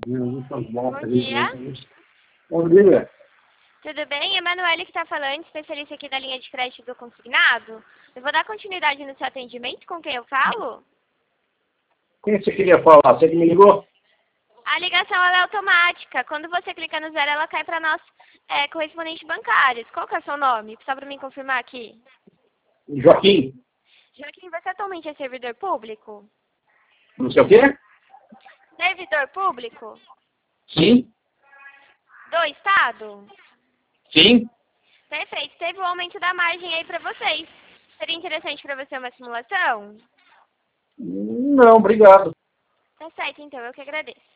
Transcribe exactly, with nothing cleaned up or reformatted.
Bom dia. Bom dia. Tudo bem? Emanuele que está falando, especialista aqui da linha de crédito do consignado. Eu vou dar continuidade no seu atendimento, com quem eu falo? Quem você queria falar? Você que me ligou? A ligação ela é automática. Quando você clica no zero, ela cai para nós é, correspondentes bancários. Qual que é o seu nome? Só para mim confirmar aqui. Joaquim. Joaquim, você atualmente é servidor público? Não sei o quê? Servidor público? Sim. Do Estado? Sim. Perfeito. Teve o aumento da margem aí para vocês. Seria interessante para você uma simulação? Não, obrigado. Tá certo, então. Eu que agradeço.